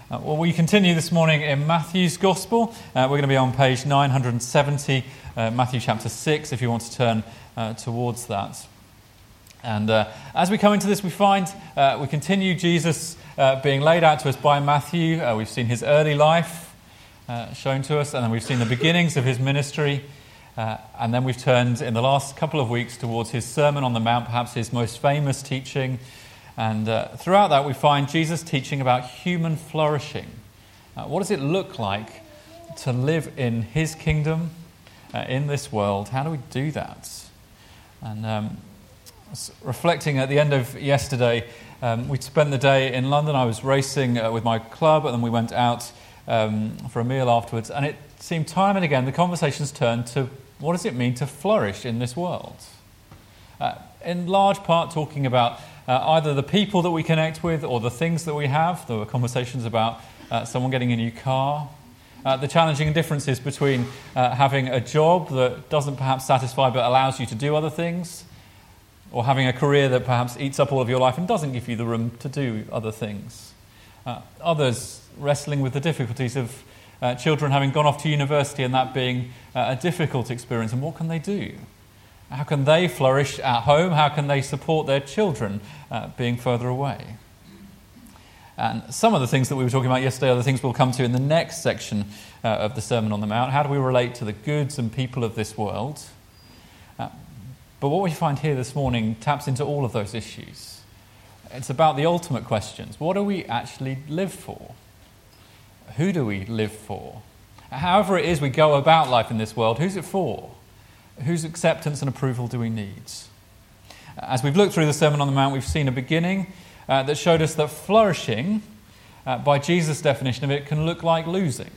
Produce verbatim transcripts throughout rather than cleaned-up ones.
Uh, well, we continue this morning in Matthew's Gospel. Uh, we're going to be on page nine hundred seventy, uh, Matthew chapter six, if you want to turn uh, towards that. And uh, as we come into this, we find uh, we continue Jesus uh, being laid out to us by Matthew. Uh, we've seen his early life uh, shown to us, and then we've seen the beginnings of his ministry. Uh, and then we've turned in the last couple of weeks towards his Sermon on the Mount, perhaps his most famous teaching. And uh, throughout that, we find Jesus teaching about human flourishing. Uh, what does it look like to live in his kingdom, uh, in this world? How do we do that? And um, reflecting at the end of yesterday, um, we spent the day in London. I was racing uh, with my club, and then we went out um, for a meal afterwards. And it seemed time and again the conversations turned to what does it mean to flourish in this world? Uh, in large part talking about Uh, either the people that we connect with or the things that we have. There were conversations about uh, someone getting a new car, uh, the challenging differences between uh, having a job that doesn't perhaps satisfy but allows you to do other things, or having a career that perhaps eats up all of your life and doesn't give you the room to do other things. Uh, others wrestling with the difficulties of uh, children having gone off to university and that being uh, a difficult experience, and what can they do? How can they flourish at home? How can they support their children uh, being further away? And some of the things that we were talking about yesterday are the things we'll come to in the next section uh, of the Sermon on the Mount. How do we relate to the goods and people of this world? Uh, but what we find here this morning taps into all of those issues. It's about the ultimate questions. What do we actually live for? Who do we live for? However it is we go about life in this world, who's it for? Whose acceptance and approval do we need? As we've looked through the Sermon on the Mount, we've seen a beginning uh, that showed us that flourishing, uh, by Jesus' definition of it, can look like losing.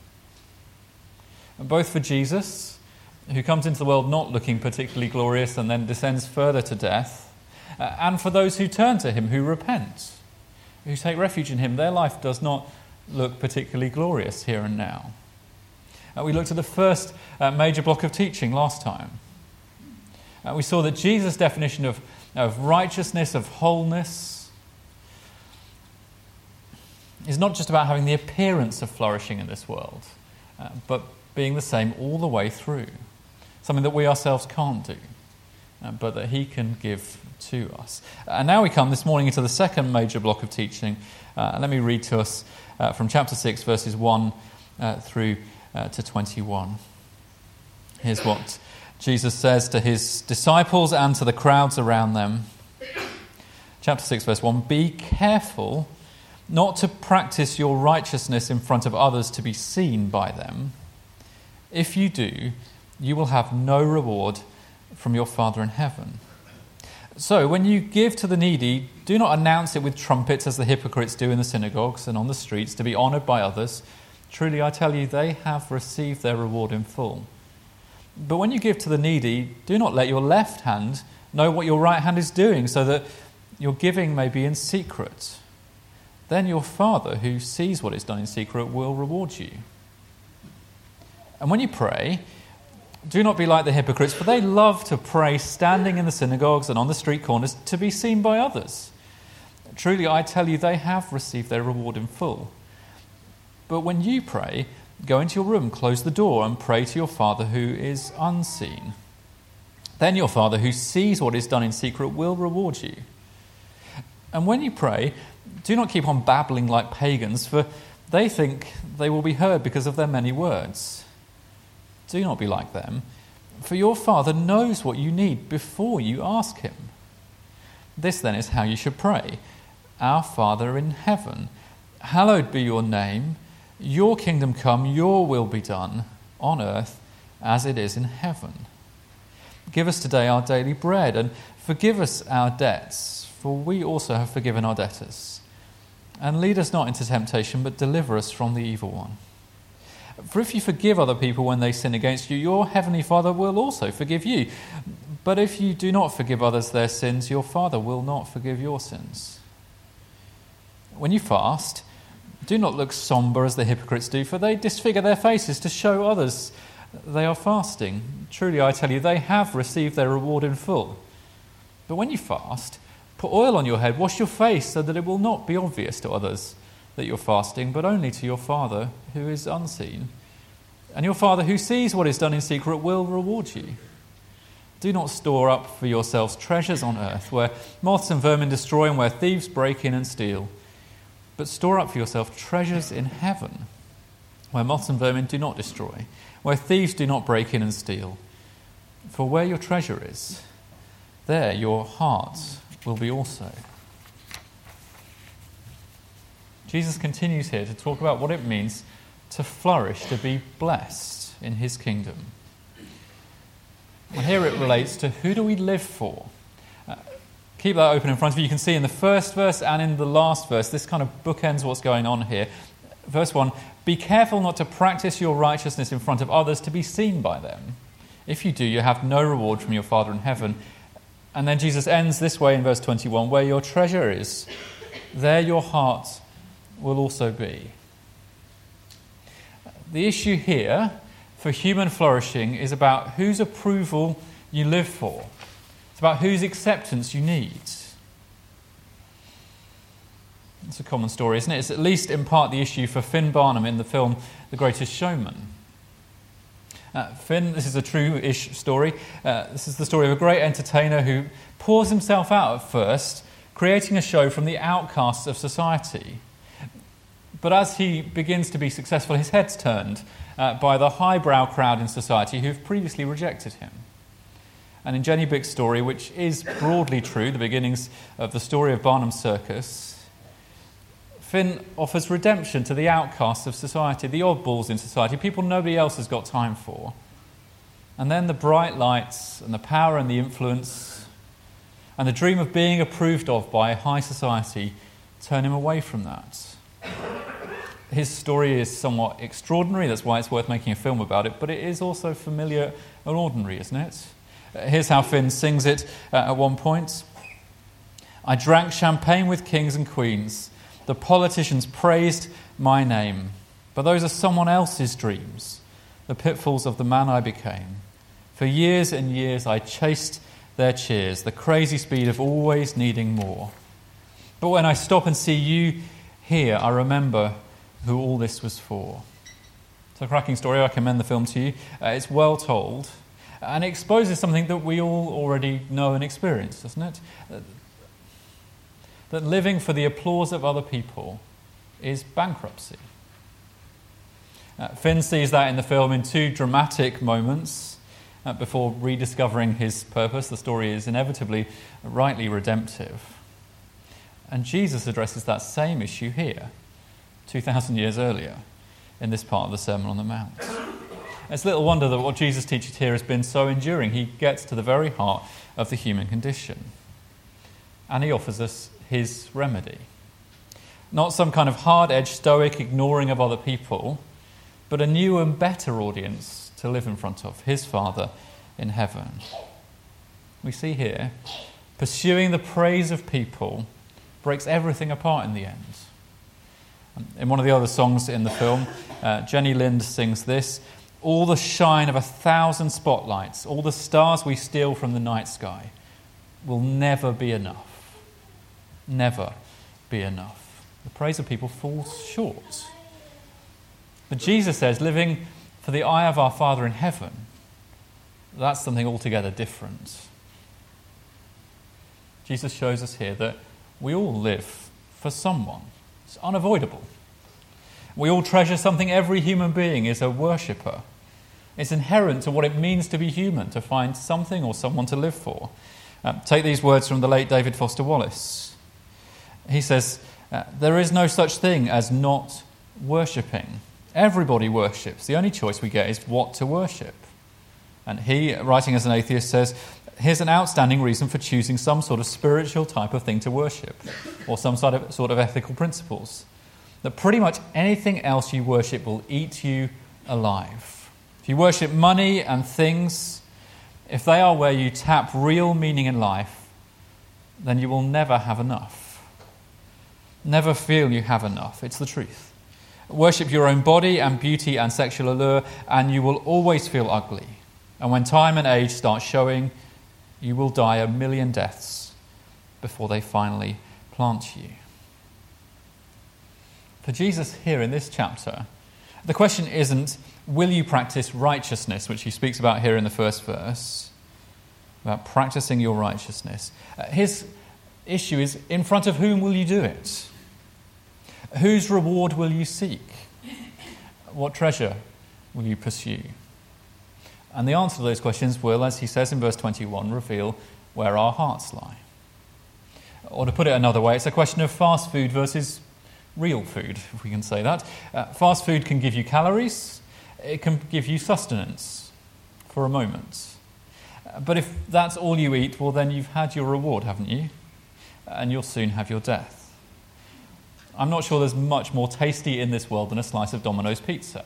Both for Jesus, who comes into the world not looking particularly glorious and then descends further to death, uh, and for those who turn to him, who repent, who take refuge in him, their life does not look particularly glorious here and now. Uh, we looked at the first uh, major block of teaching last time. Uh, we saw that Jesus' definition of, of righteousness, of wholeness, is not just about having the appearance of flourishing in this world, uh, but being the same all the way through. Something that we ourselves can't do, uh, but that he can give to us. And now we come this morning into the second major block of teaching. Uh, let me read to us uh, from chapter six, verses one uh, through Uh, to twenty-one. Here's what Jesus says to his disciples and to the crowds around them. Chapter six, verse one. Be careful not to practice your righteousness in front of others to be seen by them. If you do, you will have no reward from your Father in heaven. So when you give to the needy, do not announce it with trumpets as the hypocrites do in the synagogues and on the streets to be honoured by others. Truly, I tell you, they have received their reward in full. But when you give to the needy, do not let your left hand know what your right hand is doing, so that your giving may be in secret. Then your Father, who sees what is done in secret, will reward you. And when you pray, do not be like the hypocrites, for they love to pray standing in the synagogues and on the street corners to be seen by others. Truly, I tell you, they have received their reward in full. But when you pray, go into your room, close the door, and pray to your Father who is unseen. Then your Father who sees what is done in secret will reward you. And when you pray, do not keep on babbling like pagans, for they think they will be heard because of their many words. Do not be like them, for your Father knows what you need before you ask him. This then is how you should pray. Our Father in heaven, hallowed be your name. Your kingdom come, your will be done on earth as it is in heaven. Give us today our daily bread, and forgive us our debts, for we also have forgiven our debtors. And lead us not into temptation, but deliver us from the evil one. For if you forgive other people when they sin against you, your heavenly Father will also forgive you. But if you do not forgive others their sins, your Father will not forgive your sins. When you fast, do not look somber as the hypocrites do, for they disfigure their faces to show others they are fasting. Truly, I tell you, they have received their reward in full. But when you fast, put oil on your head, wash your face so that it will not be obvious to others that you're fasting, but only to your Father who is unseen. And your Father who sees what is done in secret will reward you. Do not store up for yourselves treasures on earth, where moths and vermin destroy and where thieves break in and steal. But store up for yourself treasures in heaven, where moths and vermin do not destroy, where thieves do not break in and steal. For where your treasure is, there your heart will be also. Jesus continues here to talk about what it means to flourish, to be blessed in his kingdom. And here it relates to who do we live for? Uh, keep that open in front of you. You can see in the first verse and in the last verse, this kind of bookends what's going on here. Verse one, be careful not to practice your righteousness in front of others to be seen by them. If you do, you have no reward from your Father in heaven. And then Jesus ends this way in verse twenty-one, where your treasure is, there your heart will also be. The issue here for human flourishing is about whose approval you live for. It's about whose acceptance you need. It's a common story, isn't it? It's at least in part the issue for Finn Barnum in the film The Greatest Showman. Uh, Finn, this is a true-ish story. Uh, this is the story of a great entertainer who pours himself out at first, creating a show from the outcasts of society. But as he begins to be successful, his head's turned uh, by the highbrow crowd in society who've previously rejected him. And in Jenny Bick's story, which is broadly true, the beginnings of the story of Barnum's Circus, Finn offers redemption to the outcasts of society, the oddballs in society, people nobody else has got time for. And then the bright lights and the power and the influence and the dream of being approved of by high society turn him away from that. His story is somewhat extraordinary, that's why it's worth making a film about it, but it is also familiar and ordinary, isn't it? Here's how Finn sings it uh, at one point. I drank champagne with kings and queens. The politicians praised my name. But those are someone else's dreams, the pitfalls of the man I became. For years and years I chased their cheers, the crazy speed of always needing more. But when I stop and see you here, I remember who all this was for. It's a cracking story. I commend the film to you. Uh, it's well told, and it exposes something that we all already know and experience, doesn't it? Uh, that living for the applause of other people is bankruptcy. Uh, Finn sees that in the film in two dramatic moments uh, before rediscovering his purpose. The story is inevitably rightly redemptive. And Jesus addresses that same issue here, two thousand years earlier, in this part of the Sermon on the Mount. It's little wonder that what Jesus teaches here has been so enduring. He gets to the very heart of the human condition. And he offers us his remedy. Not some kind of hard-edged, stoic ignoring of other people, but a new and better audience to live in front of, his Father in heaven. We see here, pursuing the praise of people breaks everything apart in the end. In one of the other songs in the film, uh, Jenny Lind sings this, all the shine of a thousand spotlights, all the stars we steal from the night sky will never be enough. Never be enough. The praise of people falls short. But Jesus says, living for the eye of our Father in heaven, that's something altogether different. Jesus shows us here that we all live for someone. It's unavoidable. We all treasure something. Every human being is a worshipper. It's inherent to what it means to be human, to find something or someone to live for. Uh, take these words from the late David Foster Wallace. He says, uh, there is no such thing as not worshipping. Everybody worships. The only choice we get is what to worship. And he, writing as an atheist, says, here's an outstanding reason for choosing some sort of spiritual type of thing to worship, or some sort of, sort of ethical principles. That pretty much anything else you worship will eat you alive. If you worship money and things, if they are where you tap real meaning in life, then you will never have enough. Never feel you have enough. It's the truth. Worship your own body and beauty and sexual allure, and you will always feel ugly. And when time and age start showing, you will die a million deaths before they finally plant you. For Jesus here in this chapter, the question isn't, will you practice righteousness, which he speaks about here in the first verse, about practicing your righteousness. Uh, his issue is, in front of whom will you do it? Whose reward will you seek? What treasure will you pursue? And the answer to those questions will, as he says in verse twenty-one, reveal where our hearts lie. Or to put it another way, it's a question of fast food versus real food, if we can say that. Uh, fast food can give you calories, it can give you sustenance for a moment. Uh, but if that's all you eat, well then you've had your reward, haven't you? And you'll soon have your death. I'm not sure there's much more tasty in this world than a slice of Domino's pizza.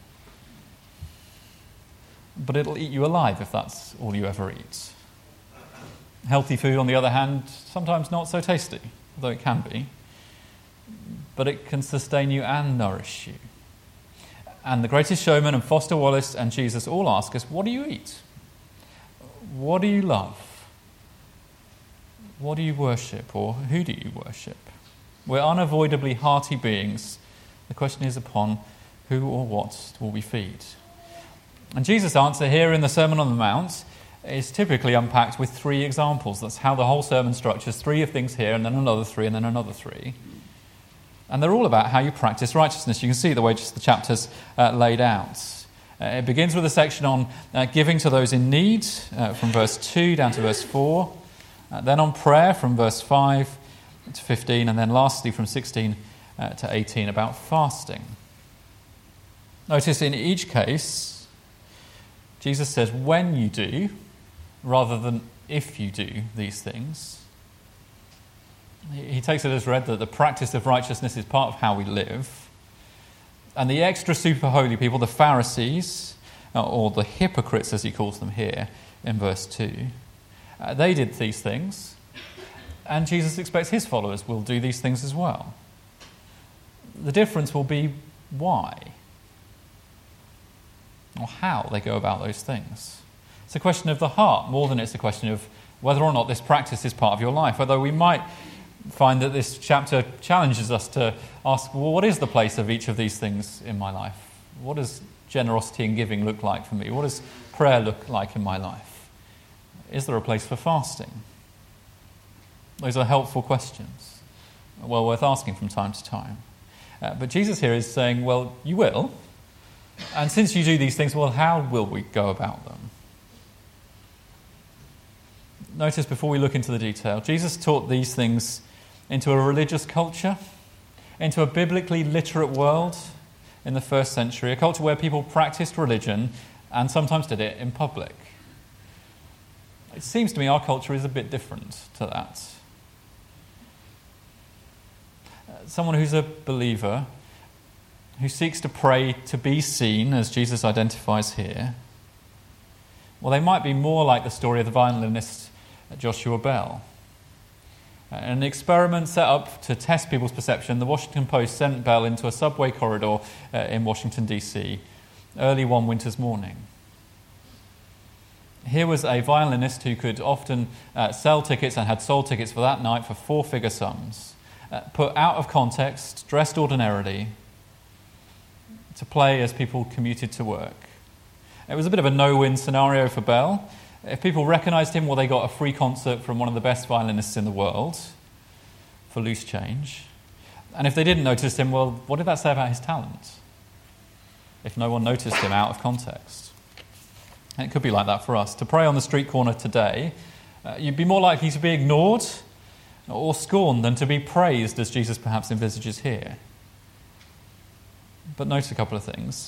But it'll eat you alive if that's all you ever eat. Healthy food, on the other hand, sometimes not so tasty, although it can be. But it can sustain you and nourish you. And The Greatest Showman and Foster Wallace and Jesus all ask us, what do you eat? What do you love? What do you worship, or who do you worship? We're unavoidably hearty beings. The question is upon who or what will we feed? And Jesus' answer here in the Sermon on the Mount is typically unpacked with three examples. That's how the whole sermon structures: three of things here, and then another three, and then another three. And they're all about how you practice righteousness. You can see the way just the chapter's uh, laid out. Uh, it begins with a section on uh, giving to those in need, uh, from verse two down to verse four. Uh, then on prayer from verse five to fifteen, and then lastly from sixteen uh, to eighteen about fasting. Notice in each case, Jesus says when you do, rather than if you do these things. He takes it as read that the practice of righteousness is part of how we live. And the extra super holy people, the Pharisees, or the hypocrites as he calls them here in verse two, uh, they did these things. And Jesus expects his followers will do these things as well. The difference will be why, or how they go about those things. It's a question of the heart more than it's a question of whether or not this practice is part of your life. Although we might find that this chapter challenges us to ask, well, what is the place of each of these things in my life? What does generosity and giving look like for me? What does prayer look like in my life? Is there a place for fasting? Those are helpful questions, well worth asking from time to time. Uh, but Jesus here is saying, well, you will. And since you do these things, well, how will we go about them? Notice before we look into the detail, Jesus taught these things into a religious culture, into a biblically literate world in the first century, a culture where people practiced religion and sometimes did it in public. It seems to me our culture is a bit different to that. Someone who's a believer, who seeks to pray to be seen, as Jesus identifies here, well, they might be more like the story of the violinist Joshua Bell. An experiment set up to test people's perception, the Washington Post sent Bell into a subway corridor uh, in Washington, D C early one winter's morning. Here was a violinist who could often uh, sell tickets and had sold tickets for that night for four-figure sums, uh, put out of context, dressed ordinarily, to play as people commuted to work. It was a bit of a no-win scenario for Bell. If people recognised him, well, they got a free concert from one of the best violinists in the world for loose change. And if they didn't notice him, well, what did that say about his talent? If no one noticed him out of context. And it could be like that for us. To pray on the street corner today, uh, you'd be more likely to be ignored or scorned than to be praised, as Jesus perhaps envisages here. But note a couple of things.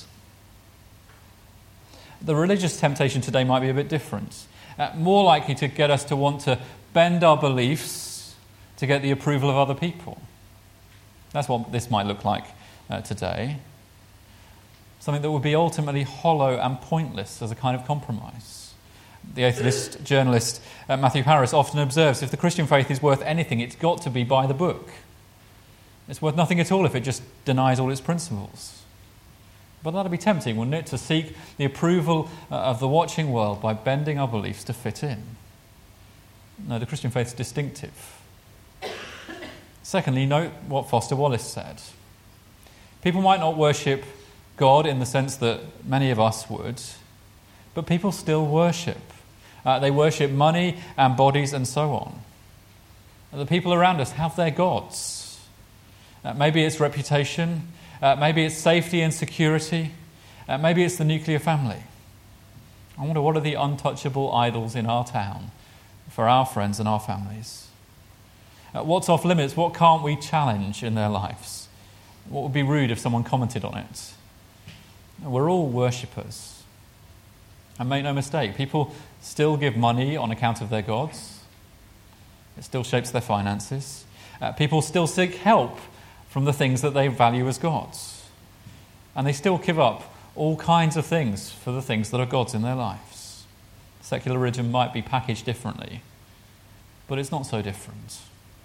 The religious temptation today might be a bit different. Uh, more likely to get us to want to bend our beliefs to get the approval of other people. That's what this might look like uh, today. Something that would be ultimately hollow and pointless as a kind of compromise. The atheist journalist uh, Matthew Harris often observes, if the Christian faith is worth anything, it's got to be by the book. It's worth nothing at all if it just denies all its principles. But that'd be tempting, wouldn't it, to seek the approval of the watching world by bending our beliefs to fit in. No, the Christian faith is distinctive. Secondly, note what Foster Wallace said. People might not worship God in the sense that many of us would, but people still worship. Uh, they worship money and bodies and so on. And the people around us have their gods. Uh, maybe it's reputation, uh, maybe it's safety and security, uh, maybe it's the nuclear family. I wonder, what are the untouchable idols in our town for our friends and our families? Uh, what's off limits? What can't we challenge in their lives? What would be rude if someone commented on it? We're all worshippers. And make no mistake, people still give money on account of their gods. It still shapes their finances. Uh, people still seek help from the things that they value as gods. And they still give up all kinds of things for the things that are gods in their lives. Secularism might be packaged differently, but it's not so different.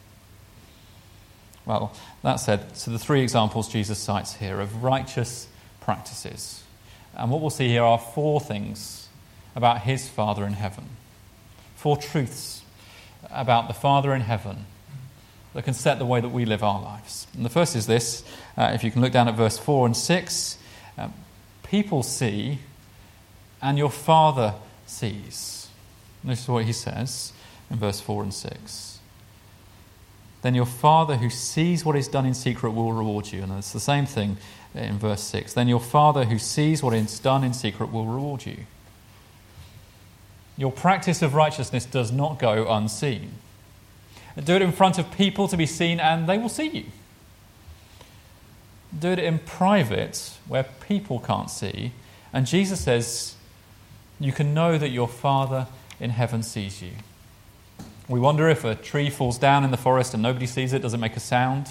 Well, that said, so the three examples Jesus cites here of righteous practices. And what we'll see here are four things about his Father in heaven. Four truths about the Father in heaven that can set the way that we live our lives. And the first is this, uh, if you can look down at verse four and six, um, people see and your Father sees. This is what he says in verse four and six. Then your Father who sees what is done in secret will reward you. And it's the same thing in verse six. Then your Father who sees what is done in secret will reward you. Your practice of righteousness does not go unseen. Do it in front of people to be seen and they will see you. Do it in private where people can't see. And Jesus says you can know that your Father in heaven sees you. We wonder if a tree falls down in the forest and nobody sees it, does it make a sound?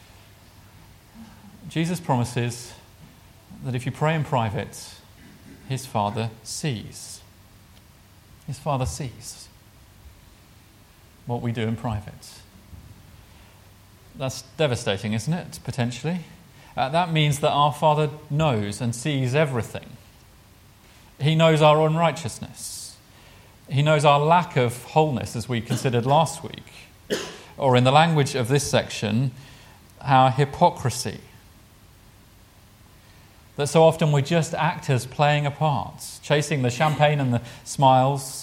Jesus promises that if you pray in private, his Father sees. His Father sees what we do in private. That's devastating, isn't it, potentially? Uh, that means that our Father knows and sees everything. He knows our unrighteousness. He knows our lack of wholeness, as we considered last week. Or in the language of this section, our hypocrisy. That so often we're just actors playing a part, chasing the champagne and the smiles.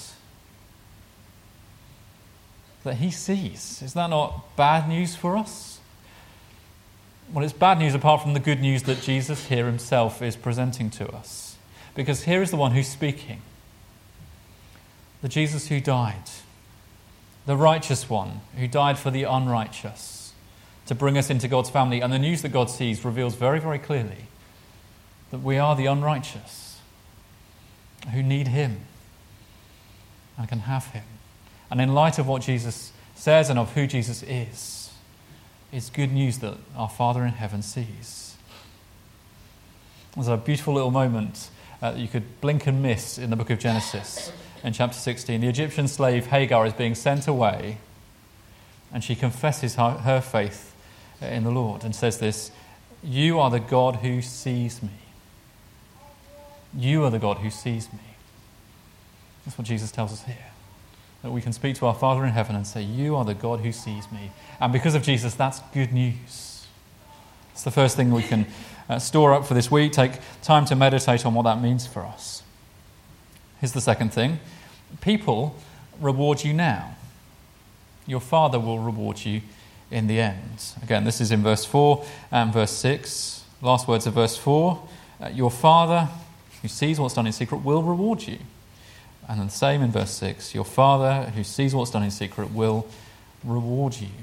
That he sees. Is that not bad news for us? Well, it's bad news apart from the good news that Jesus here himself is presenting to us. Because here is the one who's speaking. The Jesus who died. The righteous one who died for the unrighteous. To bring us into God's family. And the news that God sees reveals very, very clearly that we are the unrighteous who need him and can have him. And in light of what Jesus says and of who Jesus is, it's good news that our Father in heaven sees. There's a beautiful little moment uh, that you could blink and miss in the book of Genesis. In chapter sixteen, the Egyptian slave Hagar is being sent away, and she confesses her, her faith in the Lord and says this, "You are the God who sees me. You are the God who sees me." That's what Jesus tells us here. That we can speak to our Father in heaven and say, "You are the God who sees me." And because of Jesus, that's good news. It's the first thing we can uh, store up for this week. Take time to meditate on what that means for us. Here's the second thing. People reward you now. Your Father will reward you in the end. Again, this is in verse four and verse six. Last words of verse four. Uh, your Father who sees what's done in secret will reward you. And then the same in verse six. Your Father who sees what's done in secret will reward you.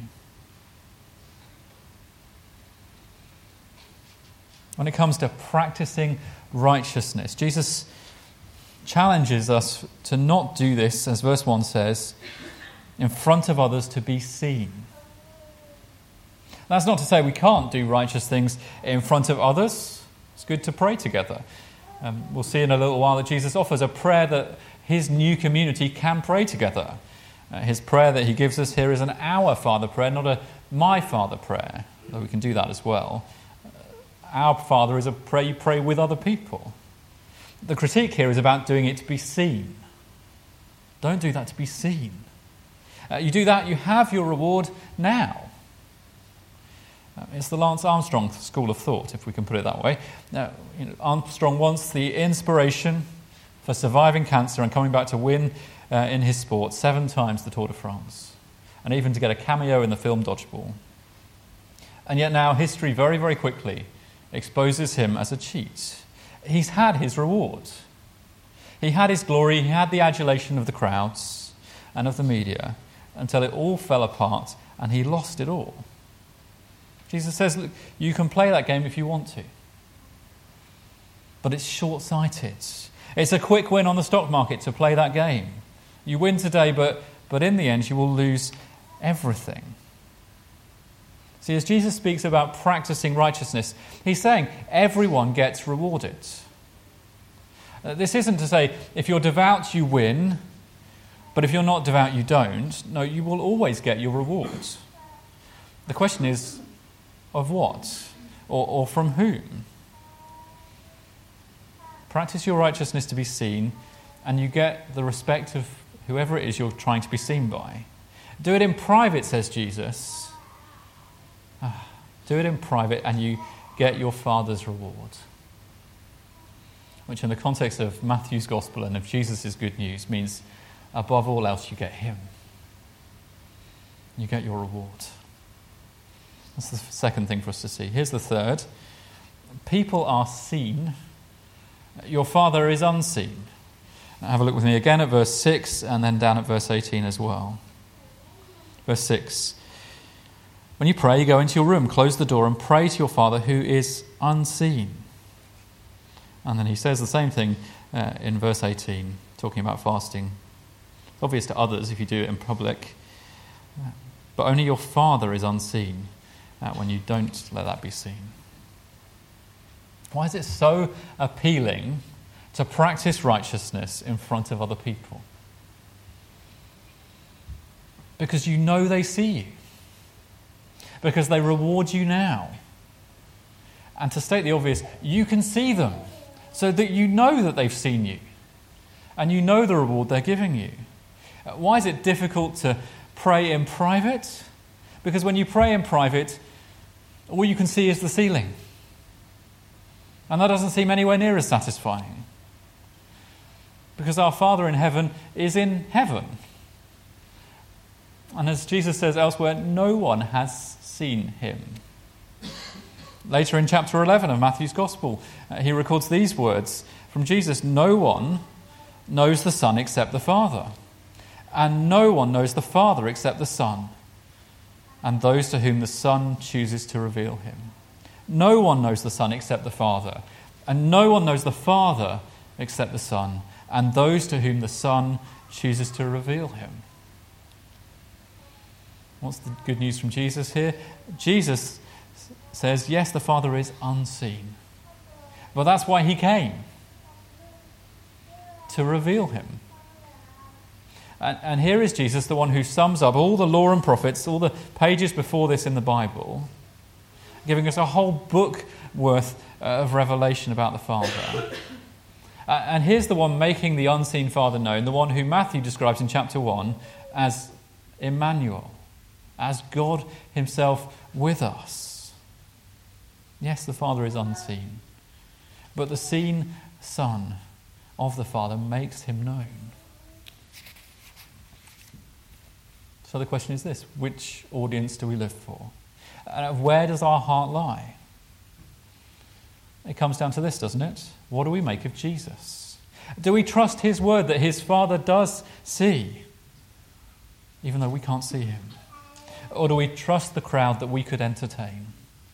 When it comes to practicing righteousness, Jesus challenges us to not do this, as verse one says, in front of others to be seen. That's not to say we can't do righteous things in front of others. It's good to pray together. Um, we'll see in a little while that Jesus offers a prayer that his new community can pray together. Uh, his prayer that he gives us here is an Our Father prayer, not a My Father prayer, though we can do that as well. Uh, our Father is a prayer you pray with other people. The critique here is about doing it to be seen. Don't do that to be seen. Uh, you do that, you have your reward now. Uh, it's the Lance Armstrong school of thought, if we can put it that way. Now, you know, Armstrong wants the inspiration for surviving cancer and coming back to win uh, in his sport seven times the Tour de France, and even to get a cameo in the film Dodgeball. And yet now history very, very quickly exposes him as a cheat. He's had his reward. He had his glory, he had the adulation of the crowds and of the media, until it all fell apart and he lost it all. Jesus says, look, you can play that game if you want to, but it's short-sighted. It's a quick win on the stock market to play that game. You win today, but, but in the end you will lose everything. See, as Jesus speaks about practicing righteousness, he's saying everyone gets rewarded. Uh, this isn't to say if you're devout you win, but if you're not devout you don't. No, you will always get your rewards. The question is, of what? Or, or from whom? Practice your righteousness to be seen, and you get the respect of whoever it is you're trying to be seen by. Do it in private, says Jesus. Do it in private and you get your Father's reward. Which in the context of Matthew's Gospel and of Jesus' good news means above all else you get him. You get your reward. That's the second thing for us to see. Here's the third. People are seen. Your Father is unseen. Now have a look with me again at verse six and then down at verse eighteen as well. Verse six. When you pray, you go into your room, close the door and pray to your Father who is unseen. And then he says the same thing uh, in verse eighteen, talking about fasting. It's obvious to others if you do it in public, but only your Father is unseen uh, when you don't let that be seen. Why is it so appealing to practice righteousness in front of other people? Because you know they see you. Because they reward you now. And to state the obvious, you can see them so that you know that they've seen you and you know the reward they're giving you. Why is it difficult to pray in private? Because when you pray in private, all you can see is the ceiling. And that doesn't seem anywhere near as satisfying. Because our Father in heaven is in heaven. And as Jesus says elsewhere, no one has seen him. Later in chapter eleven of Matthew's Gospel, uh, he records these words from Jesus: no one knows the Son except the Father, and no one knows the Father except the Son, and those to whom the Son chooses to reveal him. No one knows the Son except the Father, and no one knows the Father except the Son, and those to whom the Son chooses to reveal him. What's the good news from Jesus here? Jesus says, yes, the Father is unseen. But that's why he came. To reveal him. And, and here is Jesus, the one who sums up all the law and prophets, all the pages before this in the Bible, giving us a whole book worth of revelation about the Father. Uh, and here's the one making the unseen Father known, the one who Matthew describes in chapter one as Emmanuel, as God himself with us. Yes, the Father is unseen, but the seen Son of the Father makes him known. So the question is this: which audience do we live for? And where does our heart lie? It comes down to this, doesn't it? What do we make of Jesus? Do we trust his word that his Father does see, even though we can't see him? Or do we trust the crowd that we could entertain?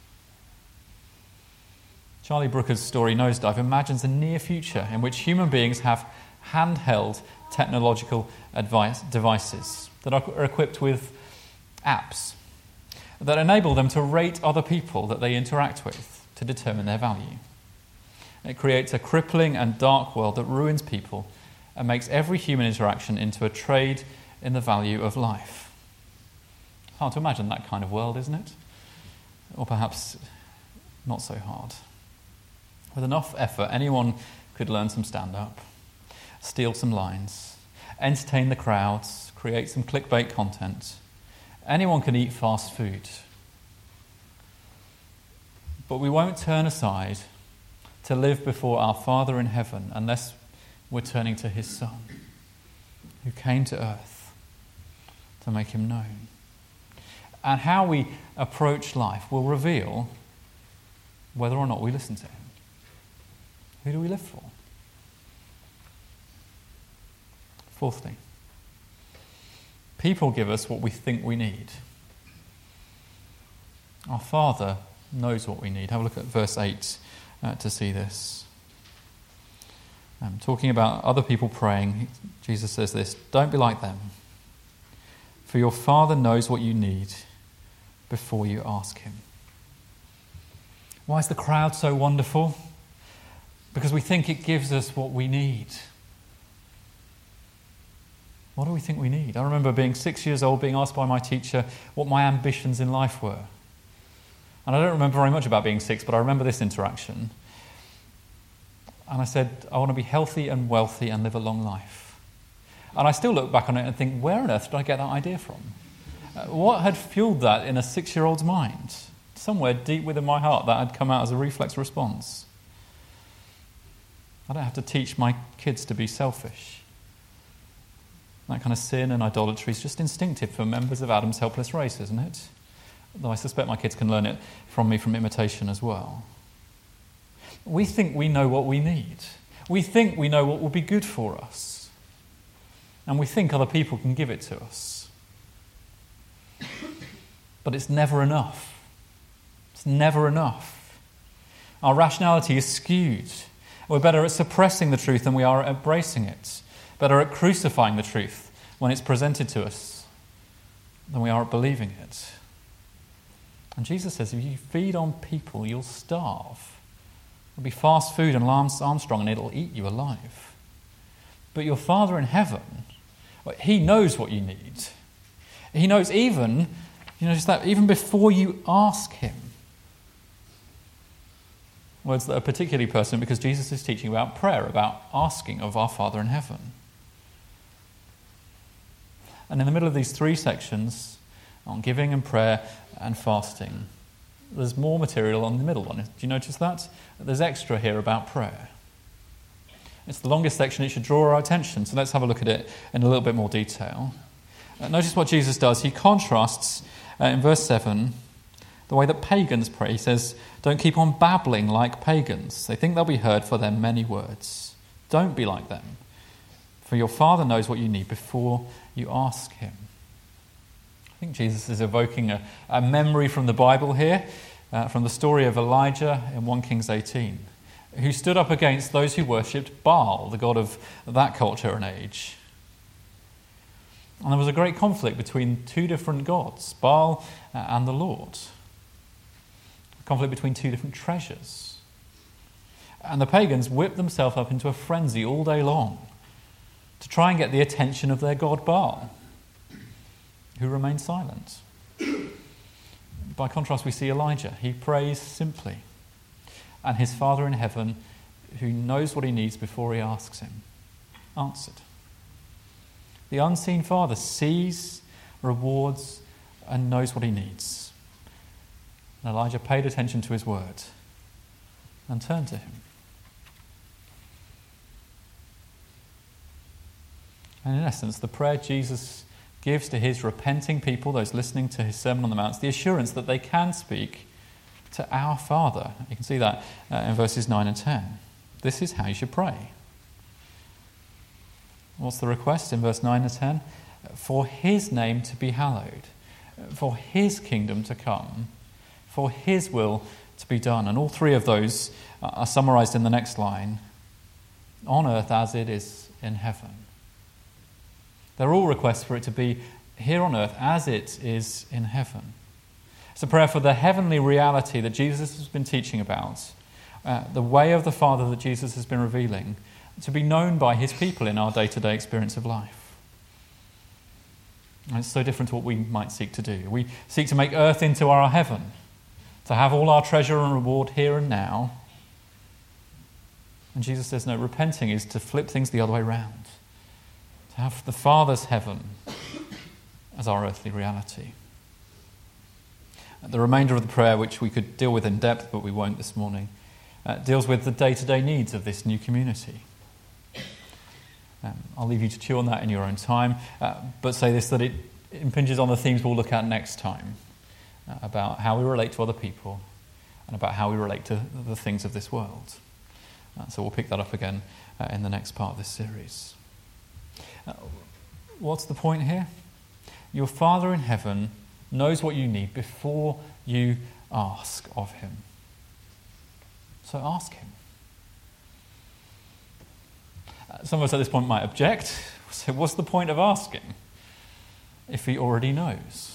Charlie Brooker's story Nosedive imagines a near future in which human beings have handheld technological advice, devices that are equipped with apps that enable them to rate other people that they interact with to determine their value. It creates a crippling and dark world that ruins people and makes every human interaction into a trade in the value of life. Hard to imagine that kind of world, isn't it? Or perhaps not so hard. With enough effort, anyone could learn some stand-up, steal some lines, entertain the crowds, create some clickbait content. Anyone can eat fast food. But we won't turn aside to live before our Father in heaven unless we're turning to his Son, who came to earth to make him known. And how we approach life will reveal whether or not we listen to him. Who do we live for? Fourthly, people give us what we think we need. Our Father knows what we need. Have a look at verse eight uh, to see this. Um, talking about other people praying, Jesus says this: "Don't be like them, for your Father knows what you need before you ask him." Why is the crowd so wonderful? Because we think it gives us what we need. What do we think we need? I remember being six years old, being asked by my teacher what my ambitions in life were. And I don't remember very much about being six, but I remember this interaction. And I said, I want to be healthy and wealthy and live a long life. And I still look back on it and think, where on earth did I get that idea from? Uh, what had fueled that in a six-year-old's mind? Somewhere deep within my heart that had come out as a reflex response. I don't have to teach my kids to be selfish. That kind of sin and idolatry is just instinctive for members of Adam's helpless race, isn't it? Though I suspect my kids can learn it from me from imitation as well. We think we know what we need. We think we know what will be good for us. And we think other people can give it to us. But it's never enough. It's never enough. Our rationality is skewed. We're better at suppressing the truth than we are at embracing it. Better at crucifying the truth when it's presented to us than we are at believing it. And Jesus says, if you feed on people, you'll starve. It'll be fast food and Lance Armstrong, and it'll eat you alive. But your Father in heaven, he knows what you need. He knows even, you know, just that even before you ask him. Words that are particularly pertinent because Jesus is teaching about prayer, about asking of our Father in heaven. And in the middle of these three sections, on giving and prayer and fasting, there's more material on the middle one. Do you notice that? There's extra here about prayer. It's the longest section. It should draw our attention. So let's have a look at it in a little bit more detail. Uh, notice what Jesus does. He contrasts, uh, in verse seven, the way that pagans pray. He says, don't keep on babbling like pagans. They think they'll be heard for their many words. Don't be like them. For your Father knows what you need before you ask him. I think Jesus is evoking a, a memory from the Bible here, uh, from the story of Elijah in First Kings eighteen, who stood up against those who worshipped Baal, the god of that culture and age. And there was a great conflict between two different gods, Baal and the Lord. A conflict between two different treasures. And the pagans whipped themselves up into a frenzy all day long to try and get the attention of their god Baal, who remained silent. By contrast, we see Elijah. He prays simply. And his Father in heaven, who knows what he needs before he asks him, answered. The unseen Father sees, rewards, and knows what he needs. And Elijah paid attention to his word and turned to him. And in essence, the prayer Jesus gives to his repenting people, those listening to his Sermon on the Mount, the assurance that they can speak to our Father. You can see that uh, in verses nine and ten. This is how you should pray. What's the request in verse nine and ten? For his name to be hallowed, for his kingdom to come, for his will to be done. And all three of those are summarized in the next line. On earth as it is in heaven. They're all requests for it to be here on earth as it is in heaven. It's a prayer for the heavenly reality that Jesus has been teaching about, uh, the way of the Father that Jesus has been revealing, to be known by his people in our day-to-day experience of life. And it's so different to what we might seek to do. We seek to make earth into our heaven, to have all our treasure and reward here and now. And Jesus says, no, repenting is to flip things the other way around. To have the Father's heaven as our earthly reality. The remainder of the prayer, which we could deal with in depth, but we won't this morning, uh, deals with the day-to-day needs of this new community. Um, I'll leave you to chew on that in your own time, uh, but say this, that it impinges on the themes we'll look at next time, uh, about how we relate to other people and about how we relate to the things of this world. Uh, so we'll pick that up again uh, in the next part of this series. Uh, what's the point here? Your Father in heaven knows what you need before you ask of him. So ask him. Uh, some of us at this point might object. So what's the point of asking if he already knows?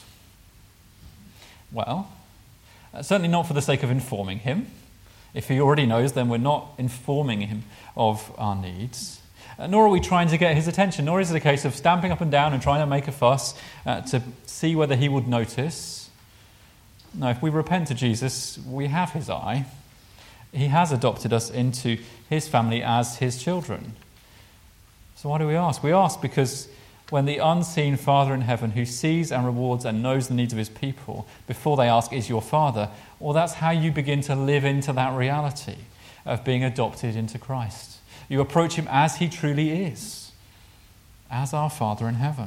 Well, uh, certainly not for the sake of informing him. If he already knows, then we're not informing him of our needs. Uh, nor are we trying to get his attention, nor is it a case of stamping up and down and trying to make a fuss uh, to see whether he would notice. No, if we repent to Jesus, we have his eye. He has adopted us into his family as his children. So why do we ask? We ask because when the unseen Father in heaven, who sees and rewards and knows the needs of his people, before they ask, is your Father, well, that's how you begin to live into that reality of being adopted into Christ. You approach him as he truly is, as our Father in heaven.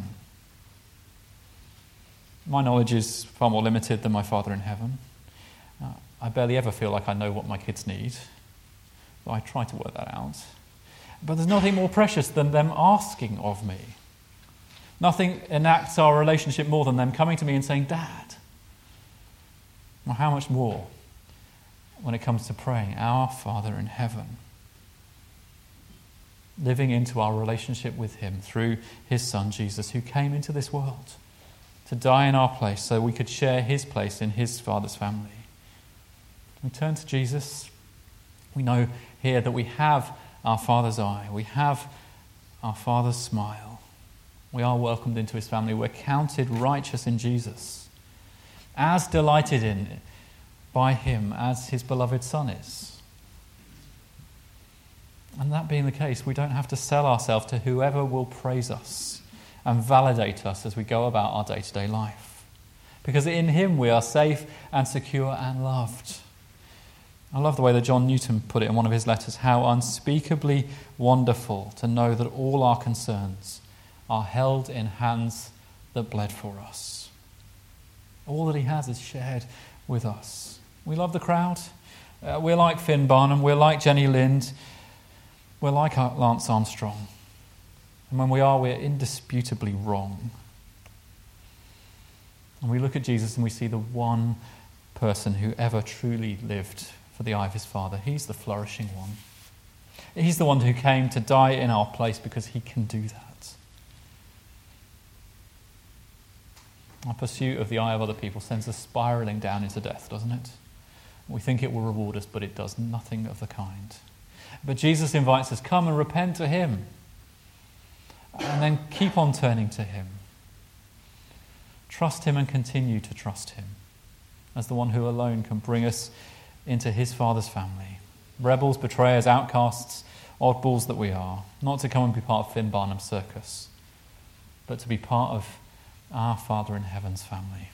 My knowledge is far more limited than my Father in heaven. Uh, I barely ever feel like I know what my kids need, though I try to work that out. But there's nothing more precious than them asking of me. Nothing enacts our relationship more than them coming to me and saying, Dad. Well, how much more when it comes to praying, Our Father in heaven, living into our relationship with him through his Son, Jesus, who came into this world to die in our place so we could share his place in his Father's family. We turn to Jesus. We know here that we have our Father's eye. We have our Father's smile. We are welcomed into his family. We're counted righteous in Jesus, as delighted in by him as his beloved Son is. And that being the case, we don't have to sell ourselves to whoever will praise us and validate us as we go about our day-to-day life. Because in him we are safe and secure and loved. I love the way that John Newton put it in one of his letters, how unspeakably wonderful to know that all our concerns are held in hands that bled for us. All that he has is shared with us. We love the crowd. Uh, we're like Finn Barnum. We're like Jenny Lind. We're like Lance Armstrong. And when we are, we're indisputably wrong. And we look at Jesus and we see the one person who ever truly lived for the eye of his Father. He's the flourishing one. He's the one who came to die in our place because he can do that. Our pursuit of the eye of other people sends us spiraling down into death, doesn't it? We think it will reward us, but it does nothing of the kind. But Jesus invites us, come and repent to him. And then keep on turning to him. Trust him and continue to trust him as the one who alone can bring us into his Father's family. Rebels, betrayers, outcasts, oddballs that we are. Not to come and be part of Finn Barnum's circus, but to be part of our Father in heaven's family.